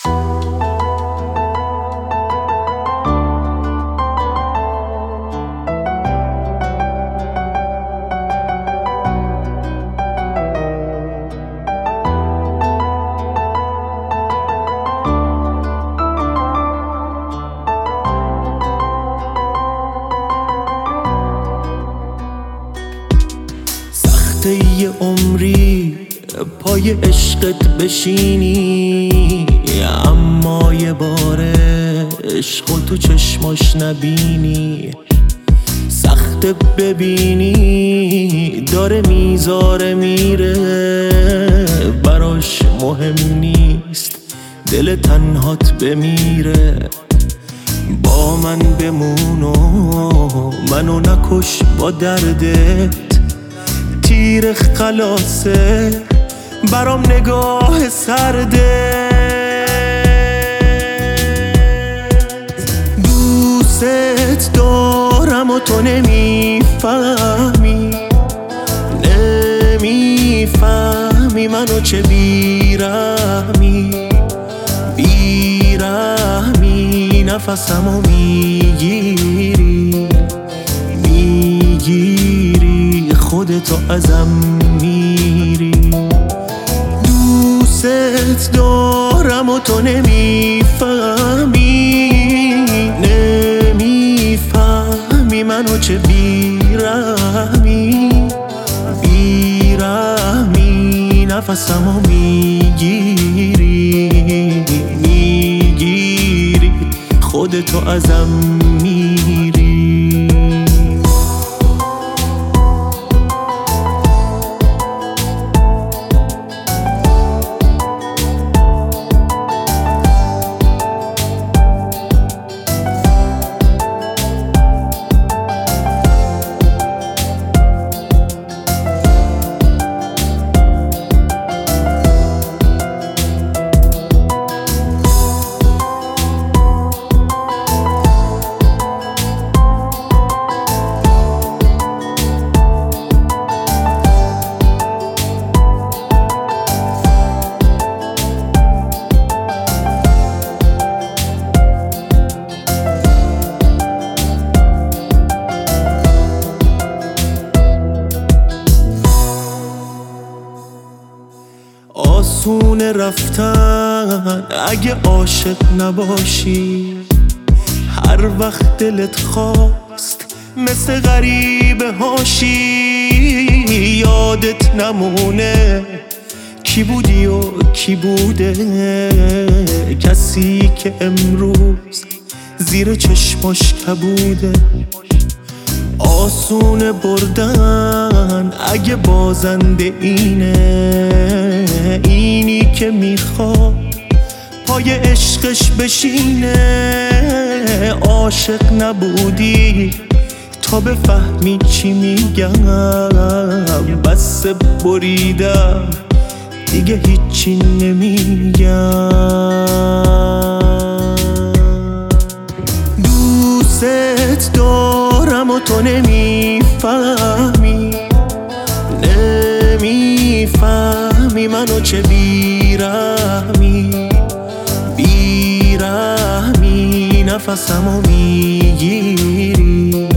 یه عمری پای عشقت بشینی، اما یه بار عشق تو چشماش نبینی. سخت ببینی داره میذاره میره، براش مهم نیست دل تنهات بمیره. با من بمون و منو نکش با دردت، تیر خلاصه برام نگاه سرده. دوست دارم و تو نمیفهمی، نمیفهمی منو چه بیرحمی، بیرحمی نفسمو میگیری، میگیری خودتو ازم میری. دوست دارم و تو نمیفهمی، نمیفهمی منو چه بیرحمی، بیرحمی نفسمو میگیری، میگیری خودتو ازم میری. آسونه رفتن اگه عاشق نباشی، هر وقت دلت خواست مثل غریبه هاشی. یادت نمونه کی بودی و کی بوده، کسی که امروز زیر چشماش کبوده. آسونه بردن اگه بازنده اینه، اینی که میخواد پای عشقش بشینه. عاشق نبودی تا بفهمی چی میگم، بس بریدم دیگه هیچی نمیگم. دوست دارم و تو نمیفهمی، نمیفهمی منو چه بیرحمی، بیرحمی نفسمو میگیری،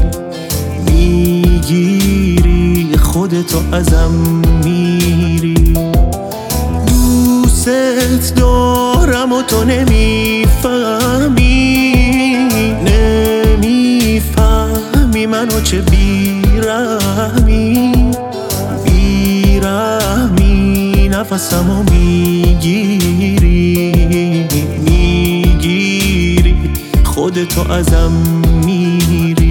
میگیری خودتو ازم میری. دوست دارم و تو نمیفهمی، نمیفهمی منو چه بیرحمی، بیرحمی نفسمو میگیری، میگیری خودتو ازم میری.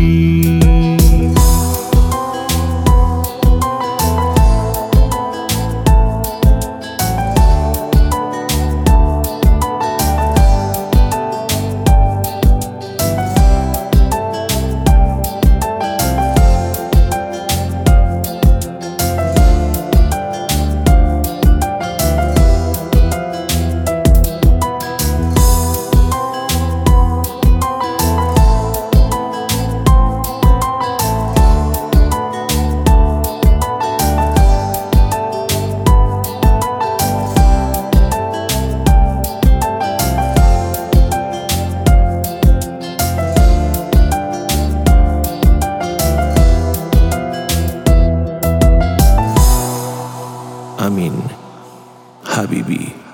حبیبی.